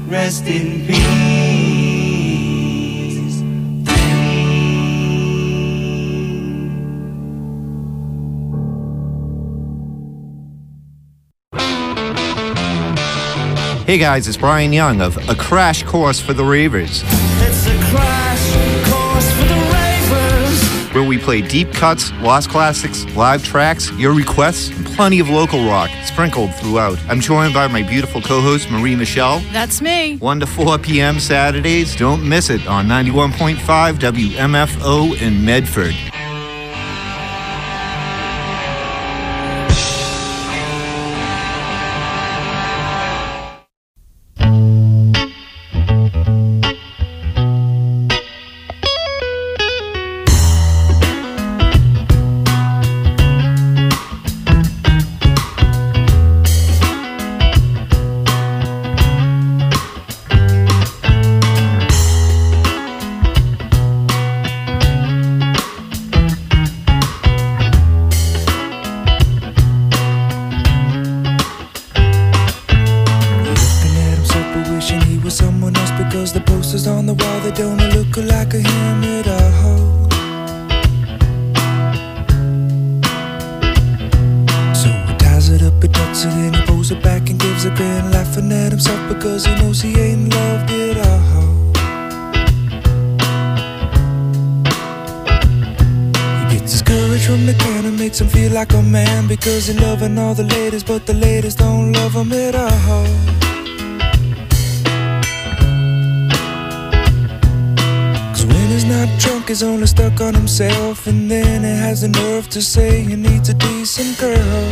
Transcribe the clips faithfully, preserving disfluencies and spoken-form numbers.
rest in peace. Hey guys, it's Brian Young of A Crash Course for the Ravers. It's a crash course for the ravers, where we play deep cuts, lost classics, live tracks, your requests, and plenty of local rock sprinkled throughout. I'm joined by my beautiful co-host, Marie Michelle. That's me. one to four p.m. Saturdays. Don't miss it on ninety-one point five W M F O in Medford. Because he loving all the ladies, but the ladies don't love him at all. Cause when he's not drunk, he's only stuck on himself. And then he has the nerve to say he needs a decent girl.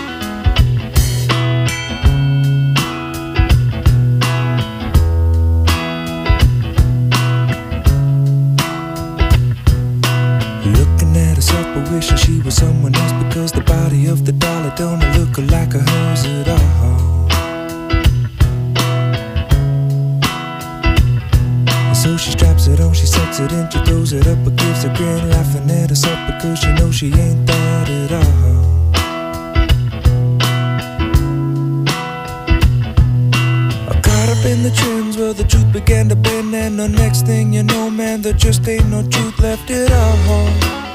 Wishing she was someone else, because the body of the dollar don't look like a hers at all. And so she straps it on, she sets it in, she throws it up, but gives a grin, laughing at herself because she knows she ain't that at all. I caught up in the trends, well the truth began to bend, and the next thing you know, man, there just ain't no truth left at all.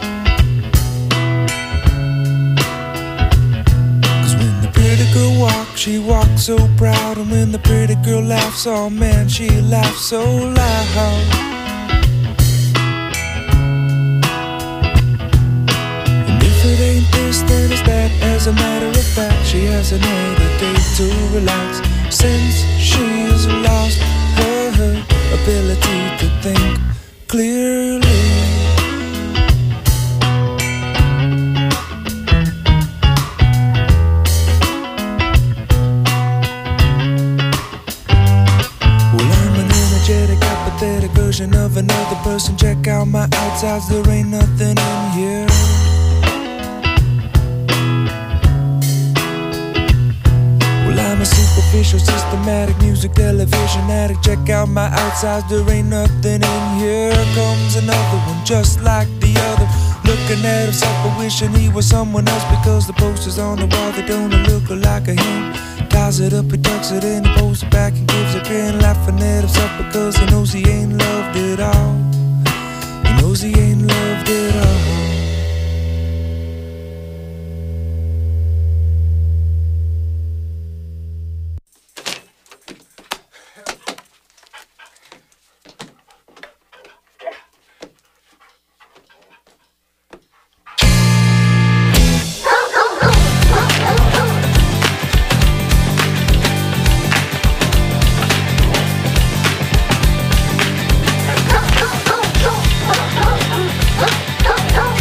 Girl walk, she walks so proud, and when the pretty girl laughs, oh man, she laughs so loud. And if it ain't this, then it's that. As a matter of fact, she hasn't had a day to relax since she's lost her, her ability to think clearly. Version of another person, check out my outsides, there ain't nothing in here. Well, I'm a superficial, systematic music television addict, check out my outsides, there ain't nothing in here. Comes another one just like the other, looking at himself but wishing he was someone else, because the posters on the wall, they don't look like a him. Ties it up, he tucks it in, he pulls it back and gives a grin, laughing at himself because he knows he ain't loved at all. He knows he ain't loved at all. Go!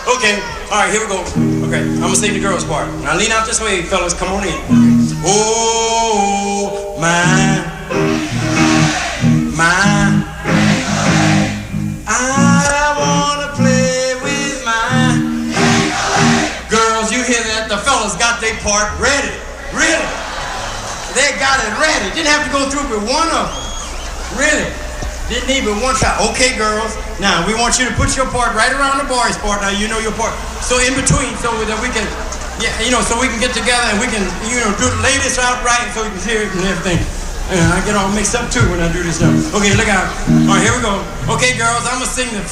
Okay, all right, here we go. Okay, I'm gonna sing the girls' part. Now lean out this way, fellas. Come on in. Oh my, my, I wanna play with my girls. You hear that? The fellas got their part ready. Really? They got it ready. Didn't have to go through with one of them. Really? Didn't need but one shot. Okay, girls. Now, we want you to put your part right around the boys' part. Now, you know your part. So, in between, so that we can, yeah, you know, so we can get together and we can, you know, do the ladies out right so we can hear it and everything. And I get all mixed up, too, when I do this stuff. Okay, look out. All right, here we go. Okay, girls, I'm going to sing the...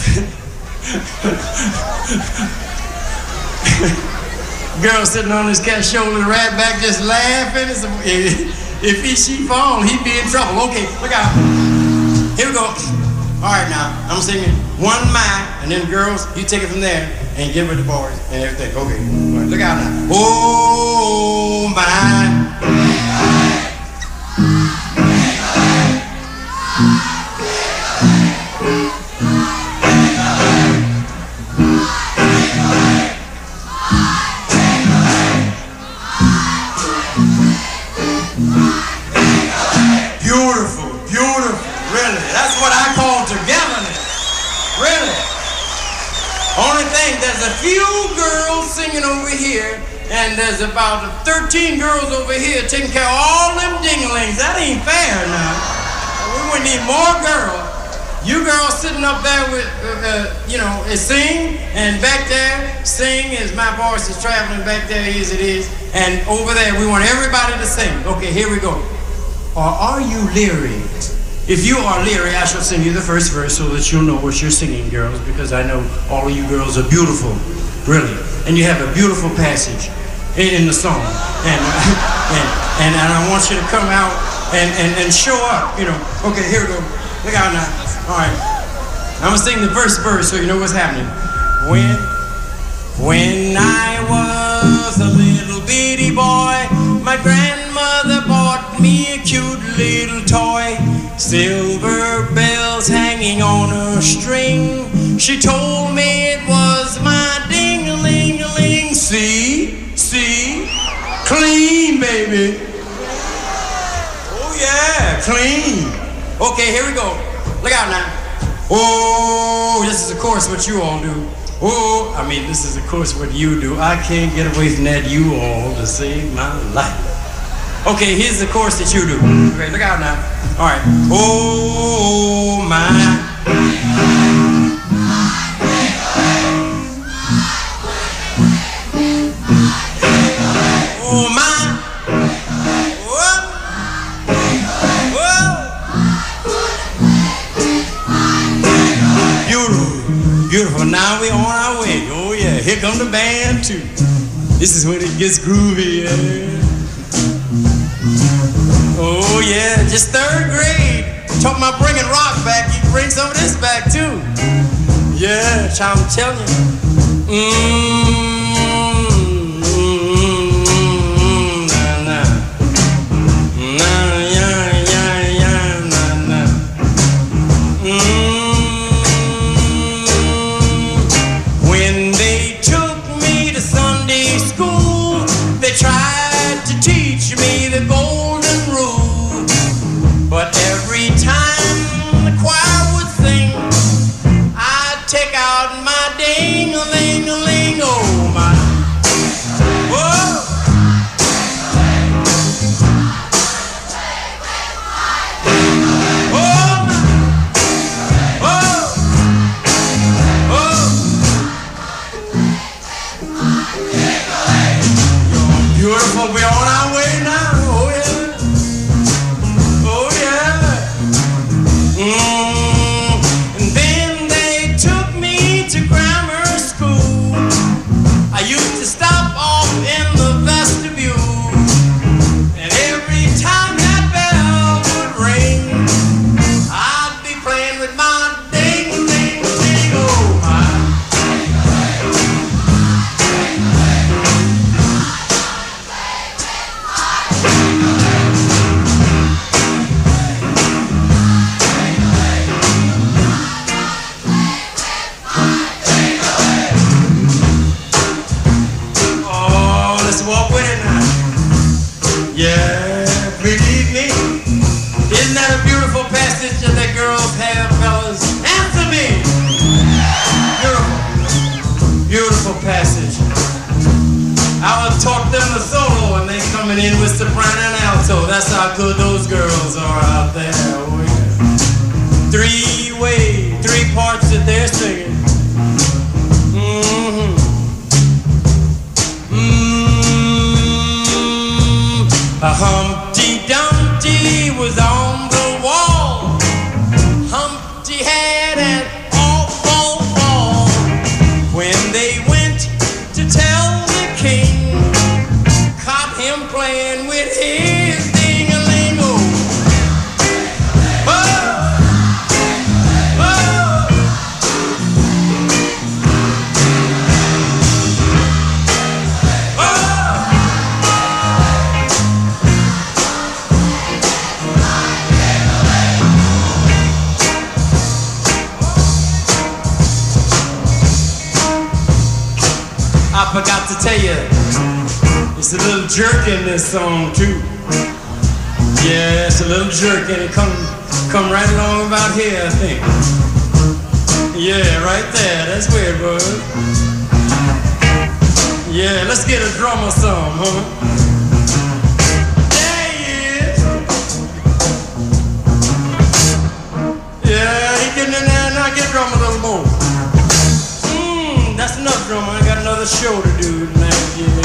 Girl sitting on this cat's shoulder, right back, just laughing. If he, she fall, he'd be in trouble. Okay, look out. Here we go. All right, now, I'm singing one my, and then girls, you take it from there and get with the boys and everything. Okay, all right, look out now. Oh, my. Beautiful, beautiful. Really, that's what I call togetherness. Really. Only thing, there's a few girls singing over here, and there's about thirteen girls over here taking care of all them dinglings. That ain't fair now. We would need more girls. You girls sitting up there with, uh, uh, you know, is sing, and back there, sing as my voice is traveling back there as it is, and over there, we want everybody to sing. Okay, here we go. Or are you leery? If you are leery, I shall sing you the first verse so that you'll know what you're singing, girls, because I know all of you girls are beautiful, really, and you have a beautiful passage in, in the song, and, and and and I want you to come out and, and, and show up, you know. Okay, here we go. Look out now. All right. I'm gonna sing the first verse so you know what's happening. When, when I was a little bitty boy, my grandmother bought me a cute little toy. Silver bells hanging on a string. She told me it was my ding-a-ling-a-ling. See, see, clean, baby. Oh yeah, clean. Okay, here we go. Look out now. Oh, this is of course what you all do. Oh, I mean, this is of course what you do. I can't get away from that you all to save my life. Okay, here's the chorus that you do. Okay, look out now. All right. Oh, my. Oh, my. Whoa. Whoa. Beautiful. Beautiful. Now we're on our way. Oh, yeah. Here come the band, too. This is when it gets groovy, yeah. Oh yeah, just third grade. Talking about bringing rock back, you can bring some of this back too. Yeah, I'm telling you. Mmm, mm, nah, nah. Nah, yeah, yeah, yeah, nah, nah. Mmm. When they took me to Sunday school, they tried to teach me the golden rule. But every time the choir would sing, I'd take out my ding-a-ling-a-ling, oh my. Whoa! Oh my! Oh! Oh! Beautiful, we're on our way now, oh yeah. Mm, and then they took me to grammar school. I used to stop off in the vestibule, and every time that bell would ring, I'd be playing with my ding-a-ling-a-ling, oh my. passage. I would taught them the solo and they coming in with soprano and alto. That's how good those girls are out there. Oh, yeah. Three way, three parts that they're singing. Mm-hmm. Mm-hmm. A Humpty Dumpty was on the wall. Humpty had an awful fall. When they went to tell the king, caught him playing with his ding-a-ling-o. Whoa! I forgot to tell you, it's a little jerk in this song too. Yeah, it's a little jerk and it come, come right along about here, I think. Yeah, right there, that's where it was. Yeah, let's get a drummer some, huh? There he is. Yeah, he getting in there and I get drum a little more. That's enough, drummer. I got another show to do tonight, yeah.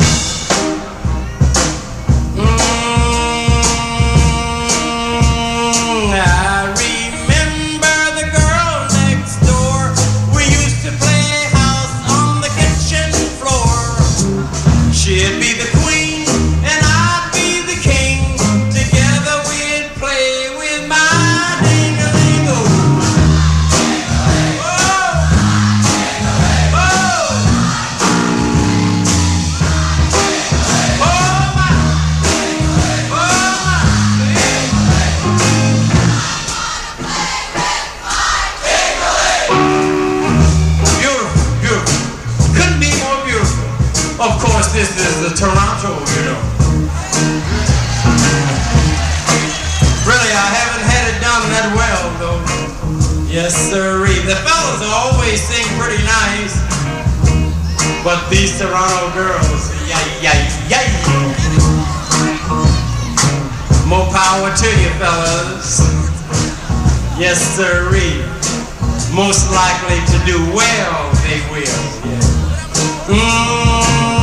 Mm, I remember the girl next door. We used to play house on the kitchen floor. She'd be the queen and I'd be the king. Together we'd play with my ding-a-ling-o. Of course, this is the Toronto, you know. Really, I haven't had it done that well, though. Yes, sirree. The fellas always sing pretty nice, but these Toronto girls, yay, yay, yay. More power to you, fellas. Yes, sirree. Most likely to do well, they will. Yeah. Mm.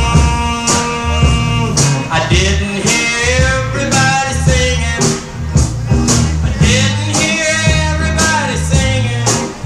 I didn't hear everybody singing. I didn't hear everybody singing.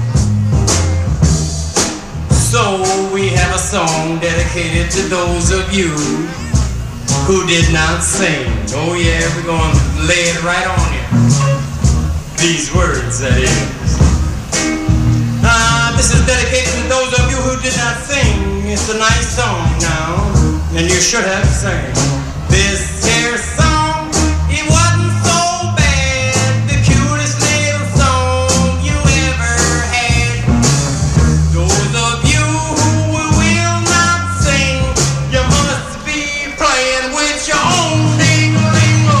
So we have a song dedicated to those of you who did not sing. Oh yeah, we're going to lay it right on you. These words, that is. Uh, this is dedicated to those of you who did not sing. It's a nice song now, and you should have sang. This here song, it wasn't so bad. The cutest little song you ever had. Those of you who will not sing, you must be playing with your own ding-a-ling-o.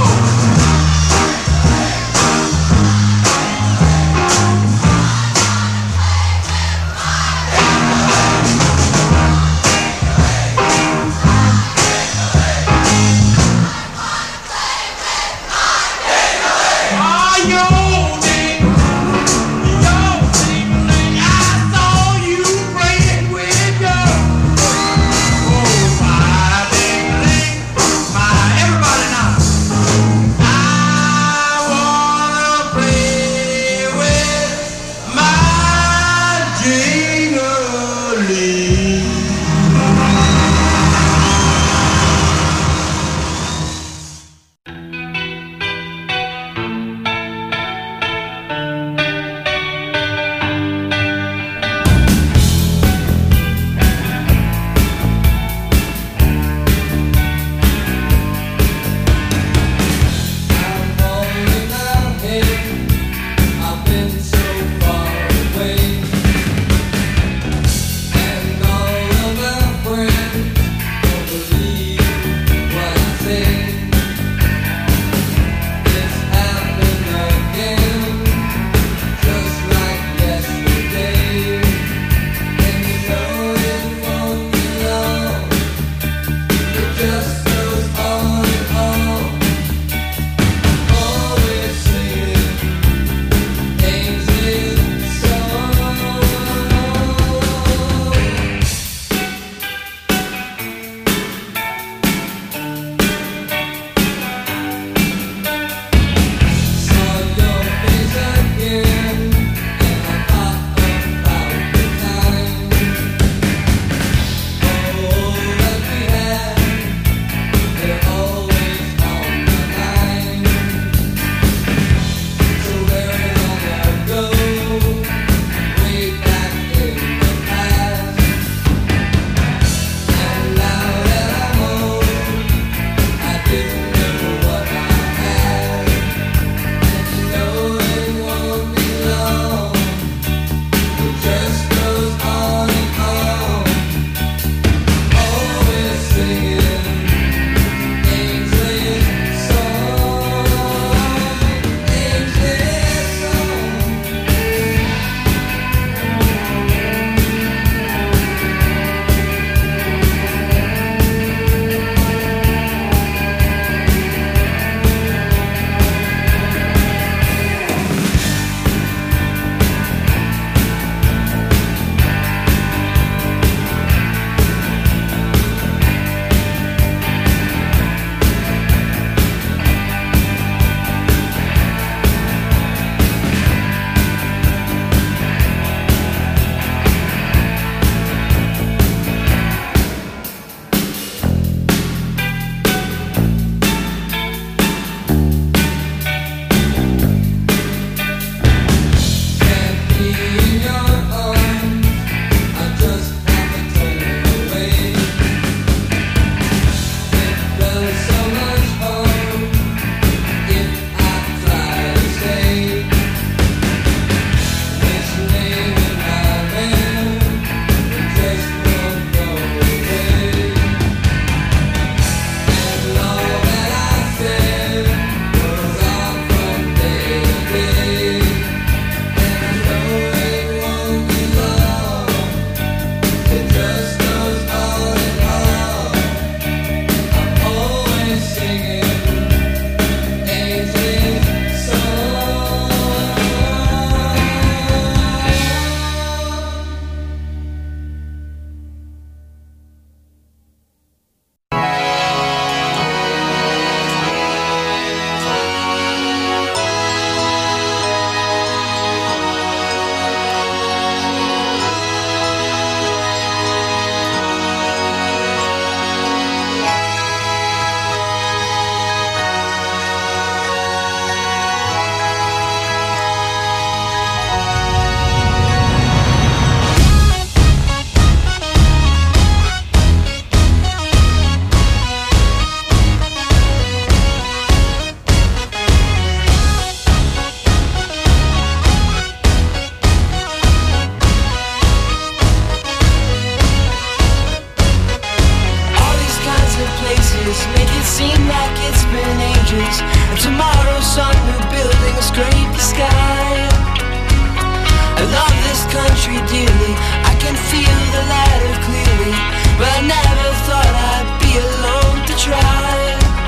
days make it seem like it's been ages, and tomorrow some new building scrape the sky. I love this country dearly, I can feel the ladder clearly, but I never thought I'd be alone to try.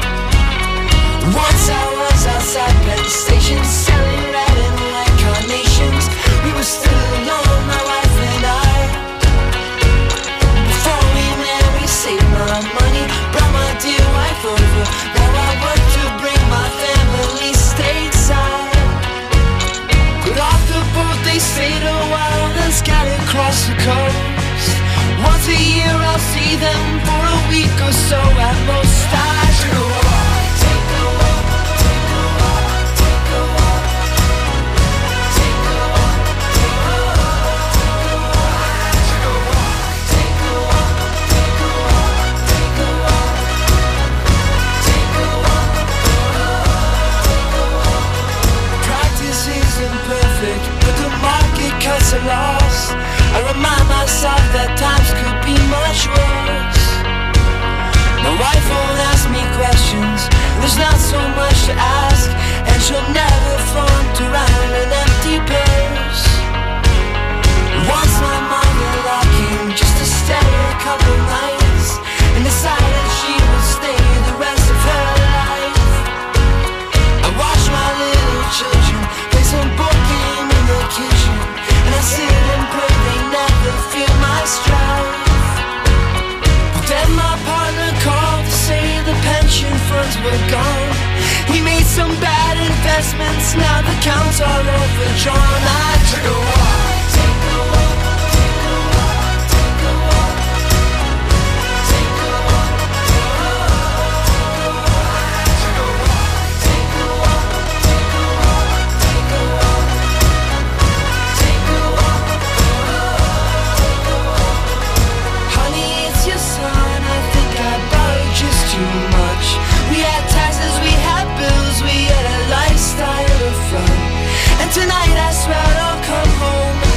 Once I was outside Penn Station selling red and white carnations. We were still alone, my wife and I. Before we met, we saved my money, brought my dear wife over. Now I work to bring my family stateside. Got off the boat, they stayed a while, then scattered across the coast. Once a year I'll see them for a week or so at most. I should go walk, take a walk, take a walk, take a walk, take a walk, take a walk, take a walk, take a walk, take a walk, take a walk, take a walk, take a walk. Practice isn't perfect, but the market cuts are lost. I remind myself that times could be much worse. My wife won't ask me questions, there's not so much to ask, and she'll never flaunt around an empty purse. Once my mother came just to stay a couple nights, and decided she would stay the rest of her life. I watch my little children play some board game in the kitchen, and I sit and pray they never feel my strife. But then my partner called to say the pension funds were gone. He made some bad investments, now the accounts are overdrawn. I took a walk, take a walk, take a walk, take a walk, take a walk, take a walk, take a walk, take a walk, take a walk, take a walk, take a walk. Honey, it's your son, I think I borrowed just too much. We had taxes, we had bills, we had a lifestyle of fun. And tonight I swear I'll come home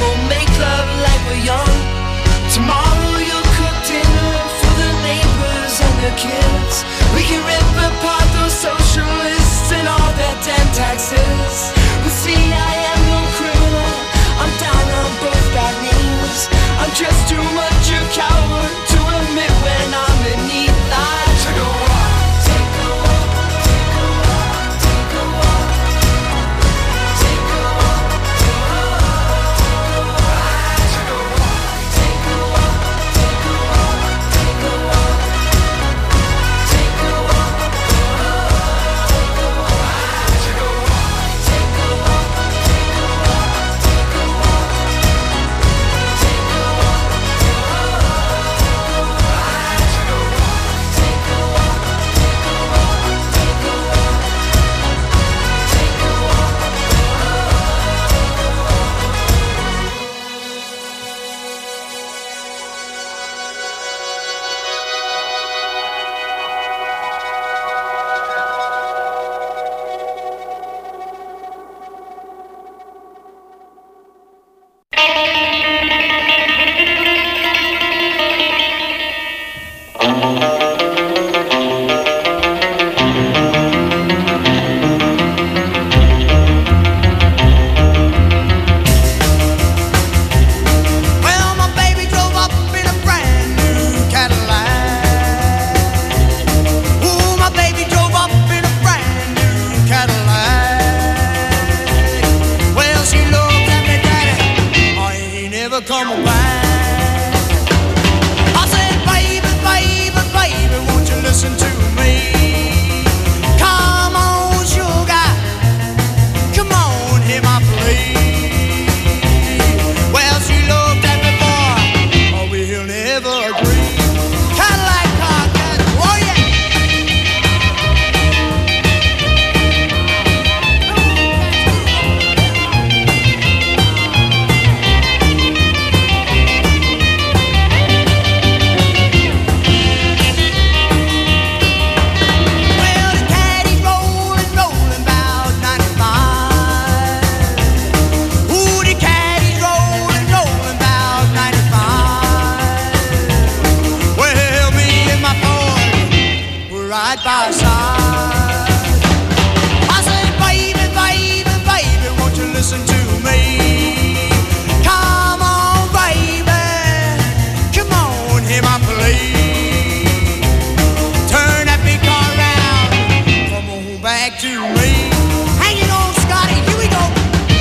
side by side. I say, baby, baby, baby, won't you listen to me? Come on, baby, come on, hear my plea. Turn that big car around, come on back to me. Hang it on, Scotty, here we go.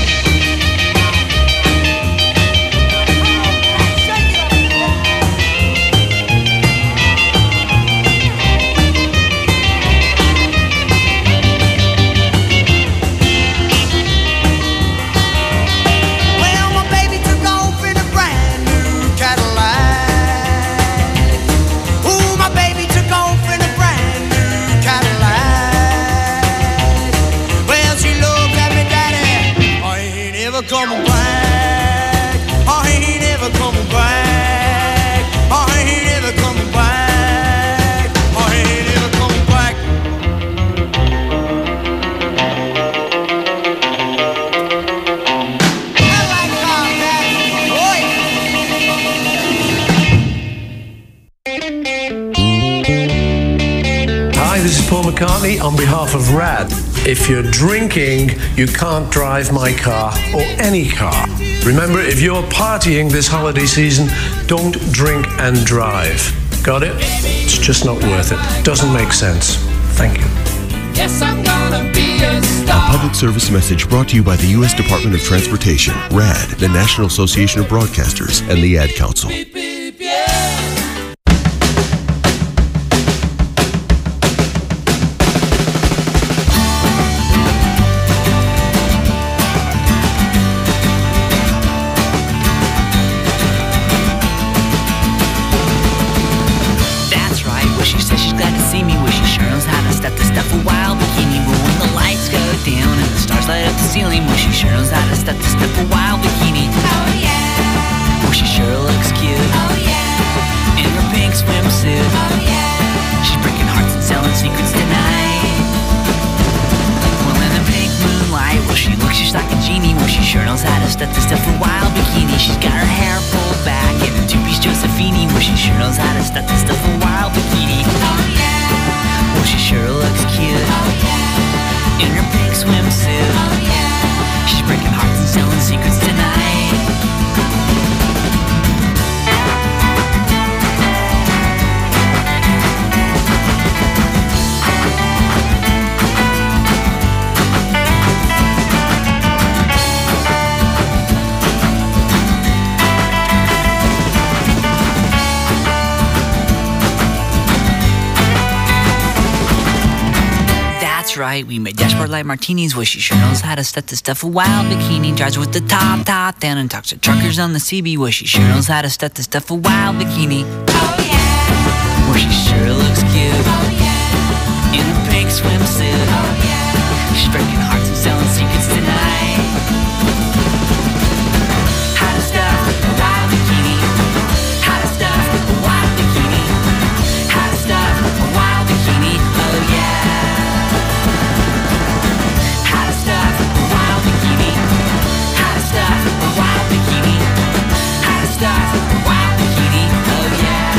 Coming back, I ain't never coming back, I ain't never coming back, I ain't never coming back. I like car back, Hi, this is Paul McCartney on behalf of RAD. If you're drinking, you can't drive my car or any car. Remember, if you're partying this holiday season, don't drink and drive. Got it? It's just not worth it. Doesn't make sense. Thank you. Yes, I'm gonna be a star. A public service message brought to you by the U S Department of Transportation, RAD, the National Association of Broadcasters, and the Ad Council. Beep, beep, yeah. Ceiling, well, she sure knows how to step to step a wild bikini. Oh yeah. Well, she sure looks cute. Oh yeah. In her pink swimsuit. Oh yeah. She's breaking hearts and selling secrets tonight. Well, in the pink moonlight, well, she looks just like a genie. Well, she sure knows how to step to step a wild bikini. She's got her hair pulled back in a two-piece Josephine. Well, she sure knows how to step to step a wild bikini. Oh yeah. Well, she sure looks cute. Oh yeah. In her pink swimsuit. Oh yeah. She's breaking hearts and selling secrets tonight. That's right, we made dashboard light martinis. Well, she sure knows how to step to stuff a wild bikini. Drives with the top, top down and talks to truckers on the C B. Well, she sure knows how to step to stuff a wild bikini. Oh yeah. Well, she sure looks cute. Oh yeah. In a pink swimsuit. Oh yeah. She's breaking hearts and selling secrets tonight. How to stuff a wild bikini. How to stuff a wild bikini. How to stuff a wild bikini. Oh yeah. Stuff a wild bikini. How to stuff a wild bikini. Oh yeah.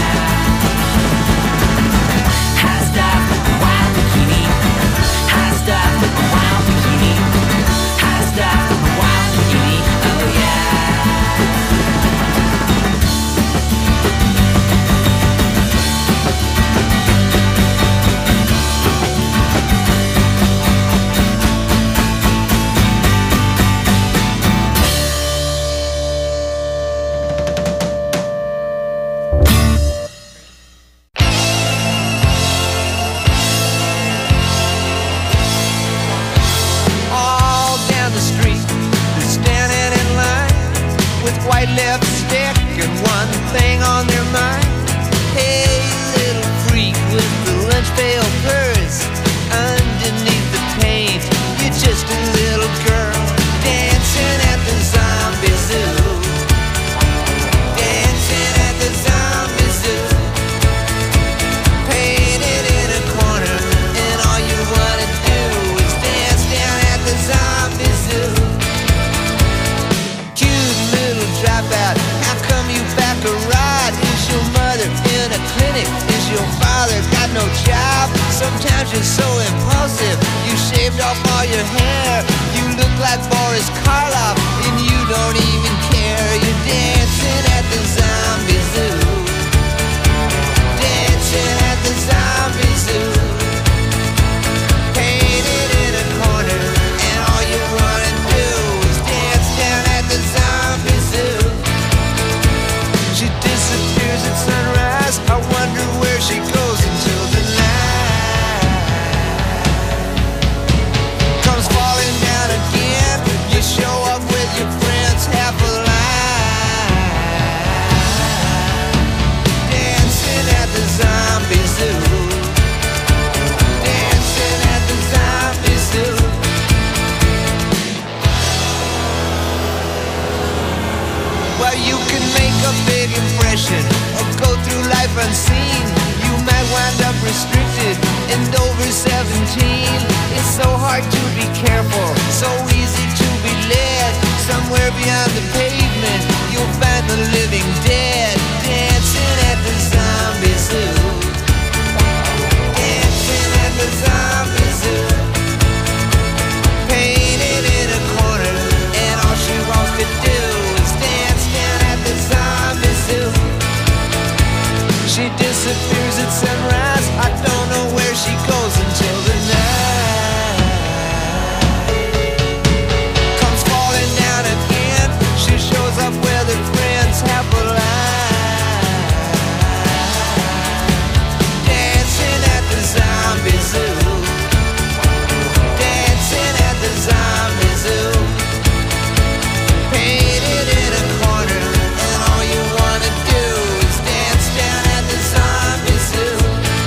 just so impulsive. You shaved off all your hair. You look like Boris Karloff, and you don't even care. You're dancing at the zombie zoo. Dancing at the zombie zoo. Painted in a corner, and all you wanna do is dance down at the zombie zoo. She disappears at sunrise. I wonder where she goes until the night comes falling down again. You show up with your friends, half alive, dancing at the zombie zoo. Dancing at the zombie zoo. Well, you can make a big impression or go through life unseen. You might wind up restricted and over seventeen. It's so hard to be careful, so easy to be led. Somewhere beyond the pavement, you'll find the living dead. Dancing at the zombie zoo. Dancing at the zombie zoo. Painted in a corner, and all she wants to do is dance down at the zombie zoo. She disappears at sunrise. I don't know where she goes until the night comes falling down again. She shows up with her friends, half alive, dancing at the zombie zoo. Dancing at the zombie zoo. Painted in a corner, and all you wanna do is dance down at the zombie zoo.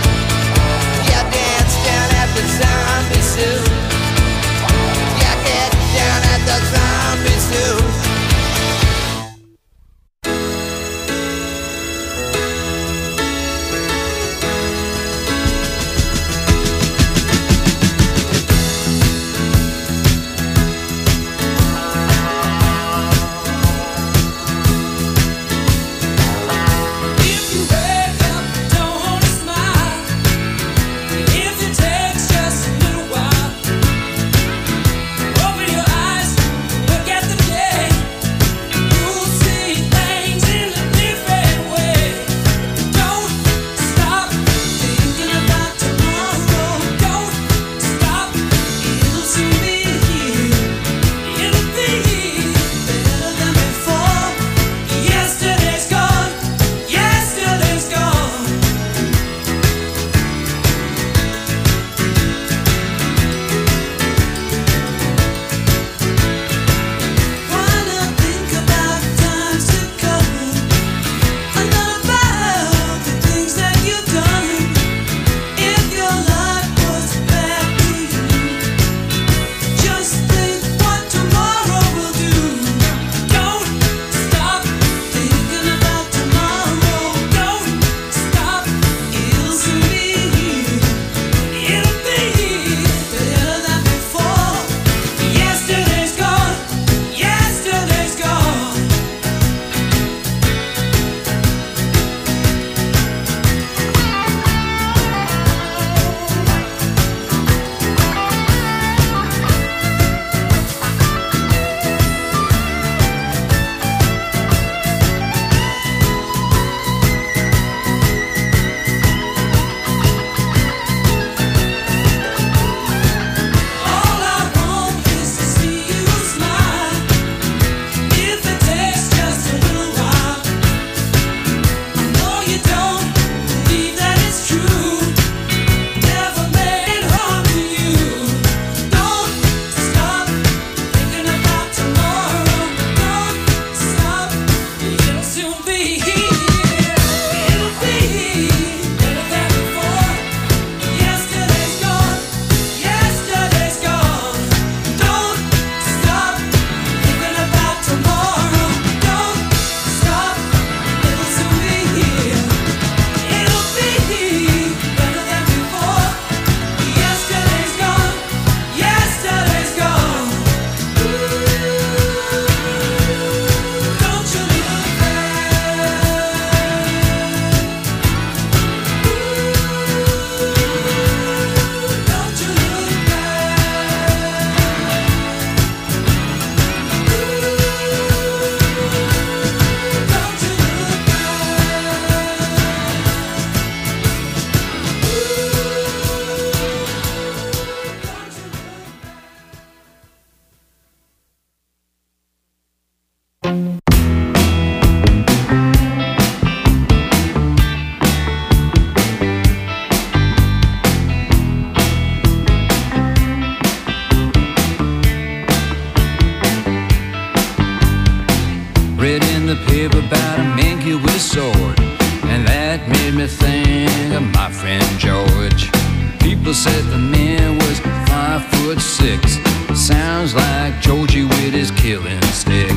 of my friend George. People said the man was five foot six. Sounds like Georgie with his killing stick.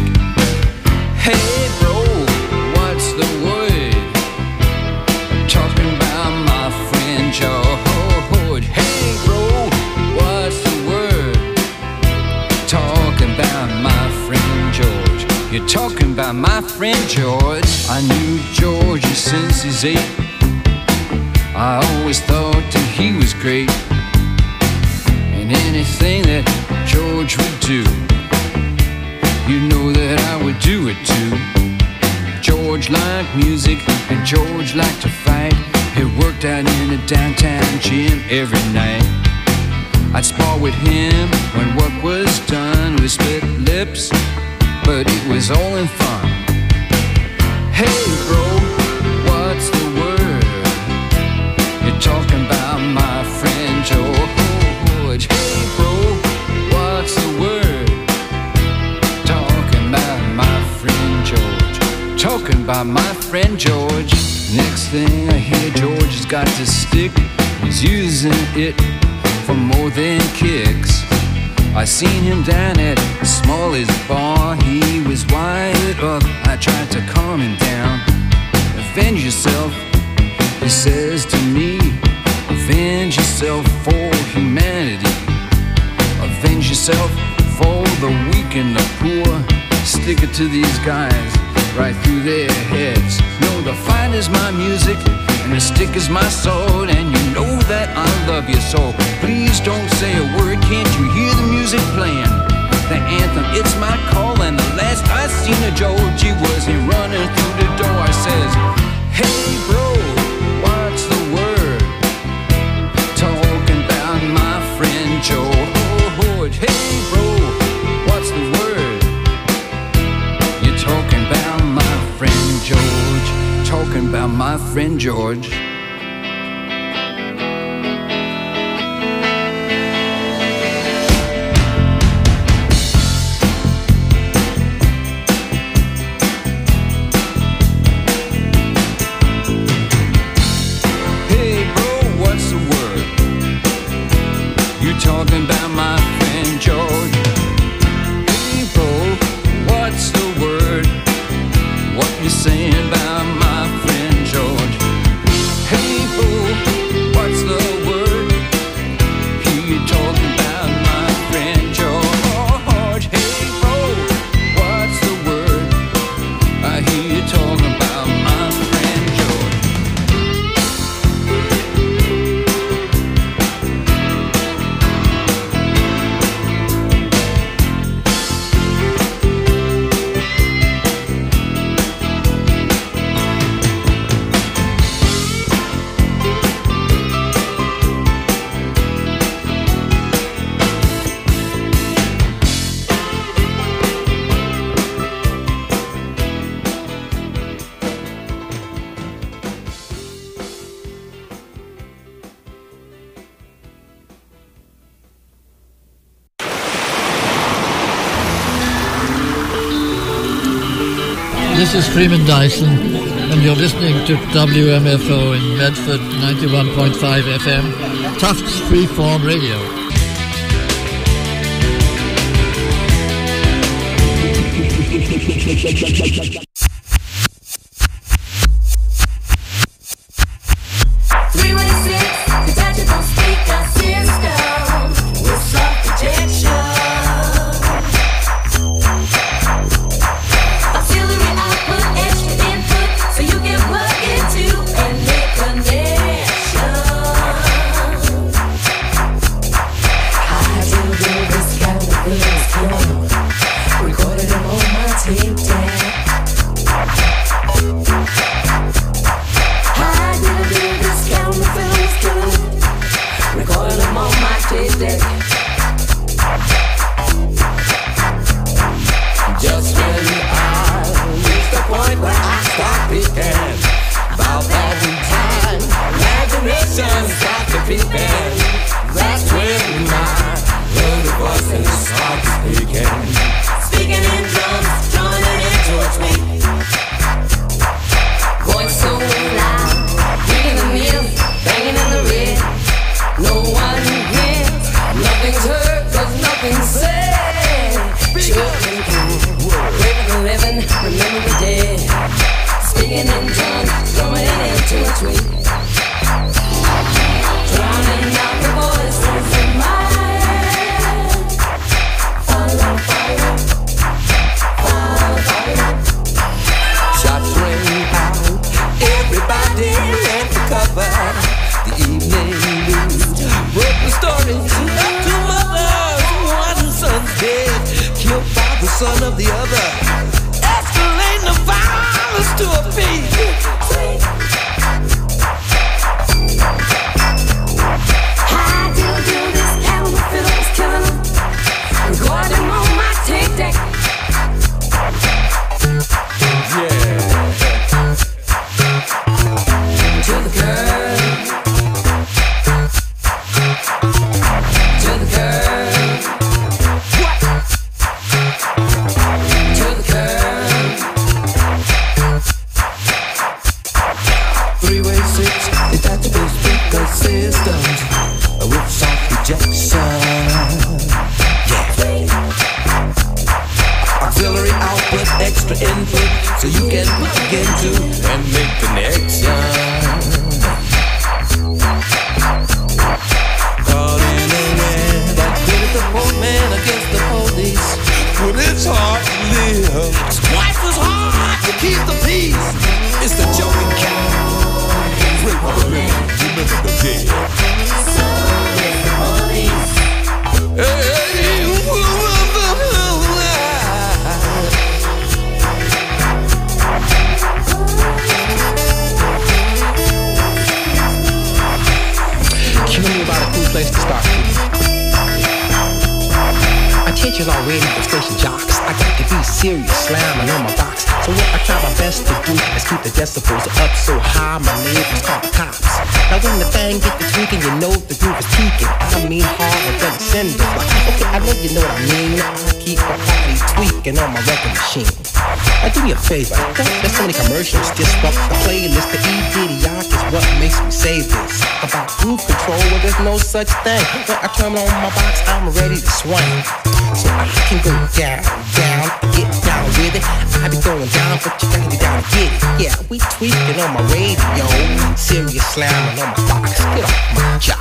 Hey bro, what's the word? Talking about my friend George. Hey bro, what's the word? Talking about my friend George. You're talking about my friend George. I knew George since he's eight. I always thought that he was great. And anything that George would do, you know that I would do it too. George liked music and George liked to fight. He worked out in a downtown gym every night. I'd spar with him when work was done. We split lips, but it was all in fun. Hey bro, what's the word? You're talking about my friend George. Hey bro, what's the word? Talking about my friend George. Talking about my friend George. Next thing I hear, George has got this stick. He's using it for more than kicks. I seen him down at Smalley's bar. He was wired up. I tried to calm him down. Avenge yourself, he says to me. Avenge yourself for humanity. Avenge yourself for the weak and the poor. Stick it to these guys right through their heads. No, the fight is my music and the stick is my sword, and you know that I love you, so please don't say a word. Can't you hear the music playing? The anthem, it's my call, and the last I seen of Georgie was he running through the door. Says, hey bro, what's the word? Talking about my friend George. Hey bro, what's the word? You're talking about my friend George. Talking about my friend George. Hey bro, what's the word? You talking about my friend George. Hey bro, what's the word? What you saying about my friend George? Hey bro, what's the word? Hear you talking about my friend George. Hey bro, what's the word? I hear you talking about my friend George. This is Freeman Dyson, and you're listening to W M F O in Medford, ninety-one point five F M, Tufts Freeform Radio. three one six, detachable speaker system with soft projection. Auxiliary output, extra input, so you can plug into and make connection. I do do this kind of things, yeah. Recorded them on my tape deck. I do do this kind of things, good. Recorded them on my tape deck. Just when I reach the point where I start peeking, about that time, imagination starts to peeking. That's when my little voices start speaking. Speaking in drums, joining into a tweet. Voice so loud, reading the music, of the other, escalating the violence to a peace. How do you do this? Animal fiddle is killing them. Recording on my tape deck. Yeah. To the curb. To the curb. What? To the curb. Three-way six, detachable speaker systems with soft rejection. Yeah. Auxiliary output, extra input, so you can plug into and make connection. Caught in a web that pitted the poor man against the police. When it's hard to live, it's twice as hard to keep the peace. It's the joking cat. Break the living, remember the dead. So is the police. Hey, woo-woo. Tell me about a cool place to start. Attention already, the station jocks. I got to be serious, slamming on my box. So what I try my best to do is keep the decibels up so high my neighbors call the cops. Now when the thing get to tweaking, you know the groove is peaking. I mean harder than a cinder block. Okay, I know you know what I mean. I keep my body tweaking on my record machine. Now do me a favor, there's so many commercials disrupt the playlist. The E-Didioc is what makes me say this about groove control when there's no such thing. When I turn on my box, I'm ready to swing. So I can go down, down, get down with it. I be going down, but you gotta get down to get it. Yeah, we tweaking on my radio, serious slamming on my box. Get off my jock.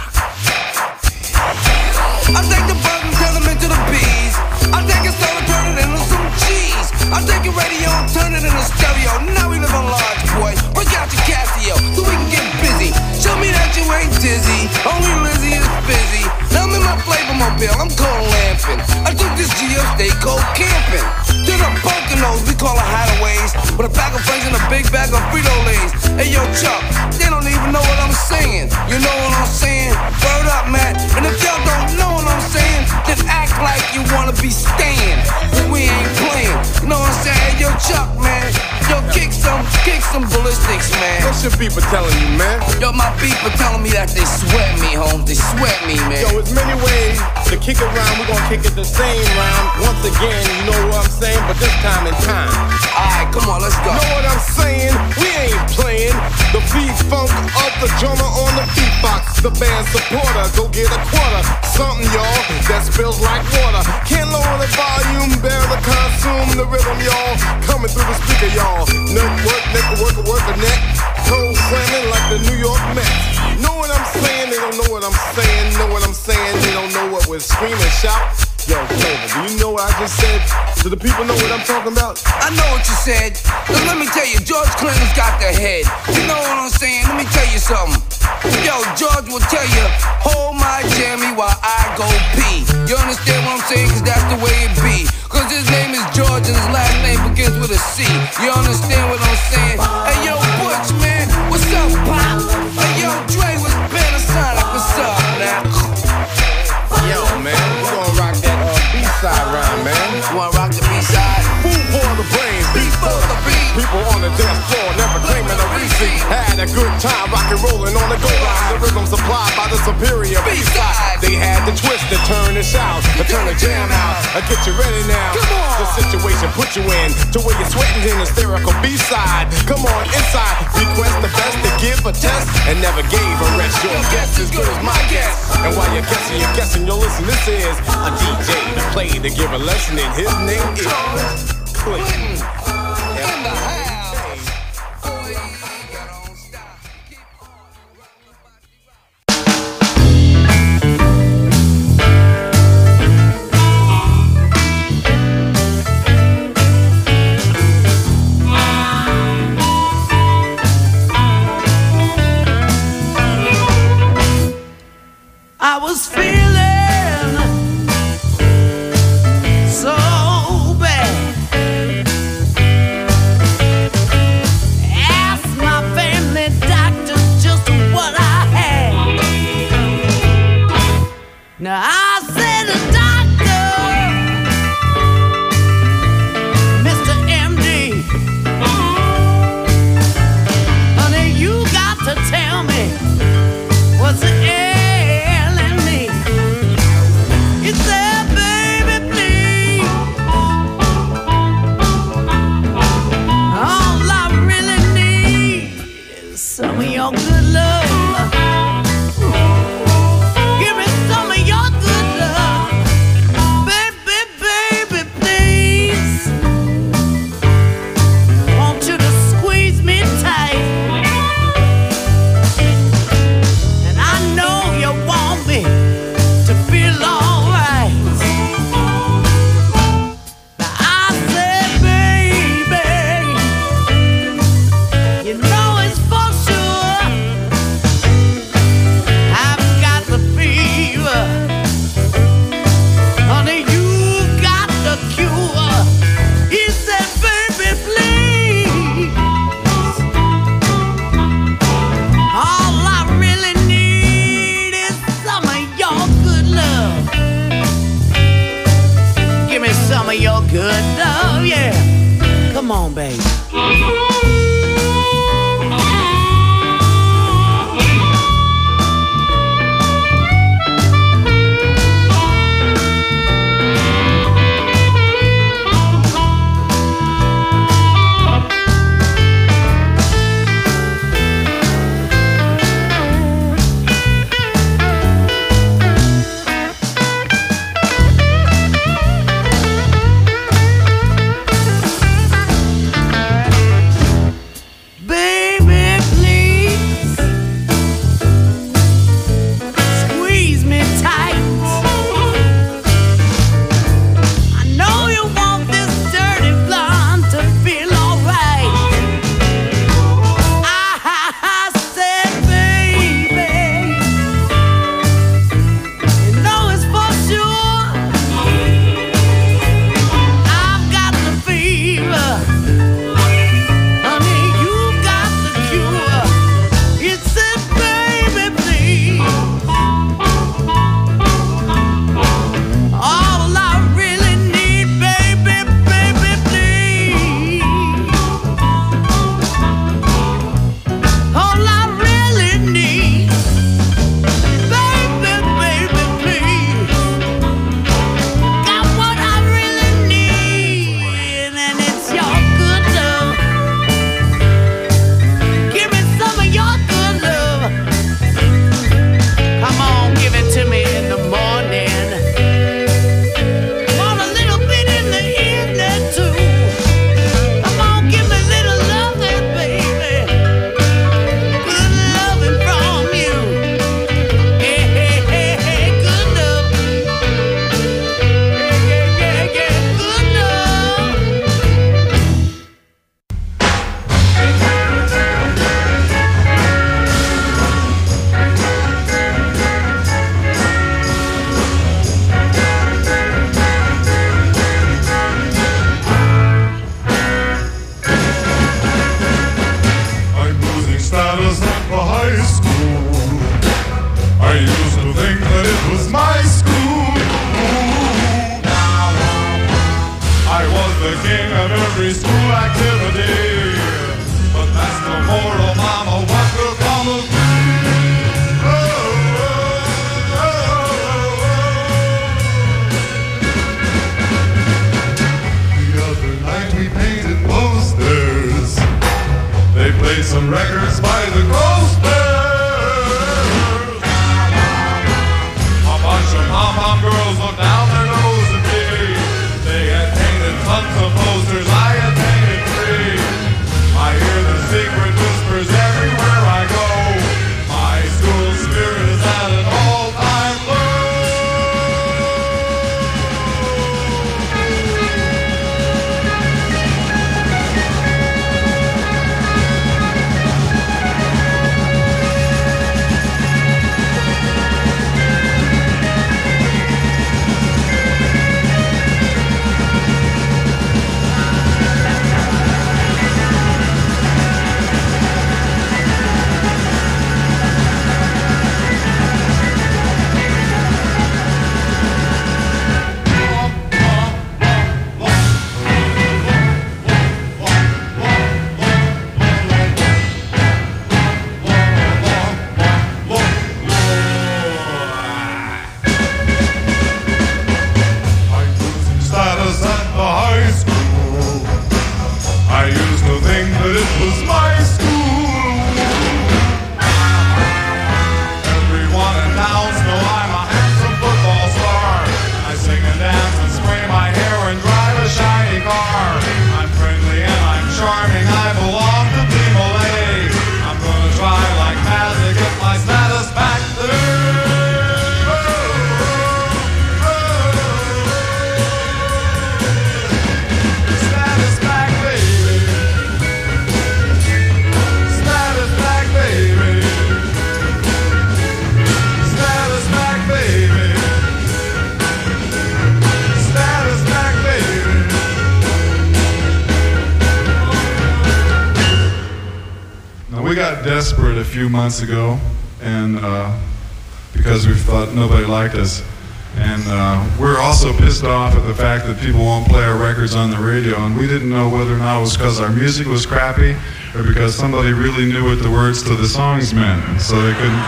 I take the bug and turn them into the bees. I take a stone and turn it into some cheese. I take your radio and turn it into stereo. Now we live on large, boy. Break out your Casio so we can get busy. Show me that you ain't dizzy. Only Lizzie is busy. Now I'm in my flavor mobile, I'm cold lamping. I took this Geo, stay cold camping. To the Poconos, we call it hideaways. With a pack of friends and a big bag of Frito-Lays. Hey yo, Chuck, they don't even know what I'm saying. You know what I'm saying? Word up, Matt. And if y'all don't know what I'm saying, then act like you wanna be staying. But we ain't playing. You know what I'm saying? Hey yo, Chuck, man. Yo, kick some, kick some ballistics, man. What's your people telling you, man? Yo, my people telling me that they sweat me, home. They sweat me, man. Yo, there's many ways to kick around. We're gonna kick it the same round. Once again, you know what I'm saying? But this time in time. Alright, come on, let's go. Know what I'm saying? We ain't playing. The beat funk of the drummer on the beatbox. The band supporter, go get a quarter. Something, y'all, that spills like water. Can't lower the volume, bear the consume the rhythm, y'all. Coming through the speaker, y'all. Nut work, neck work, work a neck. Toe slamming like the New York Mets. Know what I'm saying? They don't know what I'm saying. Know what I'm saying? They don't know what we're screaming, shout. Yo, Flavor, do you know what I just said? Do the people know what I'm talking about? I know what you said. Now let me tell you, George Clinton's got the head. You know what I'm saying? Let me tell you something. Yo, George will tell you, hold my jammy while I go pee. You understand what I'm saying? Cause that's the way it be. Cause his name is George and his last name begins with a C. You understand what I'm saying? Hey, yo, Butch, man, what's up, Pop? Hey, yo, Dre, what's Panasonic? What's up, now? Yo, man, we gonna rock that uh, B-side rhyme, man. You wanna rock the B-side? Food for the brain, beat for the beat. People on the dance floor never claiming a receipt. Had a good time rockin' rollin' on the go line. The rhythm supplied by the superior B-side. They had to twist to turn and shout, to turn the jam out. I get you ready now. Come on. The situation put you in to where you're sweating in hysterical B-side. Come on inside, request the best to give a test and never gave a rest. Your guess is good as my guess. And while you're guessing, you're guessing, you'll listen. This is a D J to play to give a lesson, and his name is Clinton. In the house. I was feeling so bad. desperate a few months ago, and uh, because we thought nobody liked us. And uh, we're also pissed off at the fact that people won't play our records on the radio, and we didn't know whether or not it was because our music was crappy or because somebody really knew what the words to the songs meant, so they couldn't,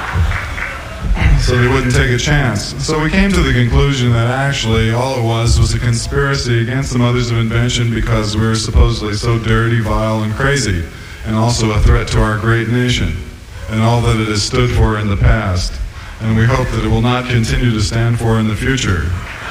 so they wouldn't take a chance. So we came to the conclusion that actually all it was was a conspiracy against the Mothers of Invention because we were supposedly so dirty, vile, and crazy, and also a threat to our great nation and all that it has stood for in the past. And we hope that it will not continue to stand for in the future.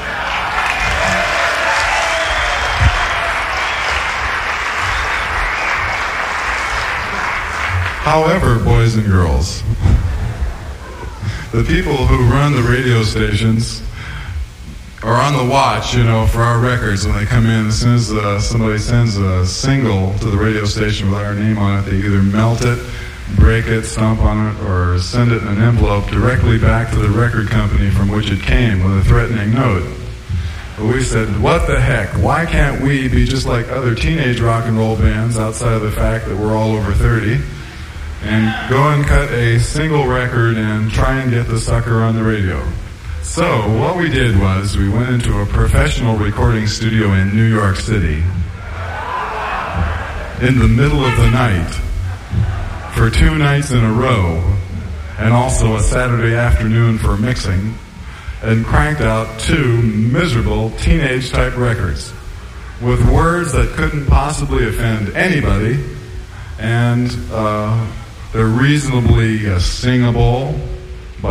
However, boys and girls, the people who run the radio stations are on the watch, you know, for our records when they come in. As soon as uh, somebody sends a single to the radio station with our name on it, they either melt it, break it, stomp on it, or send it in an envelope directly back to the record company from which it came with a threatening note. But we said, what the heck? Why can't we be just like other teenage rock and roll bands outside of the fact that we're all over thirty and go and cut a single record and try and get the sucker on the radio? So what we did was we went into a professional recording studio in New York City in the middle of the night for two nights in a row, and also a Saturday afternoon for mixing, and cranked out two miserable teenage-type records with words that couldn't possibly offend anybody, and uh, they're reasonably uh, singable,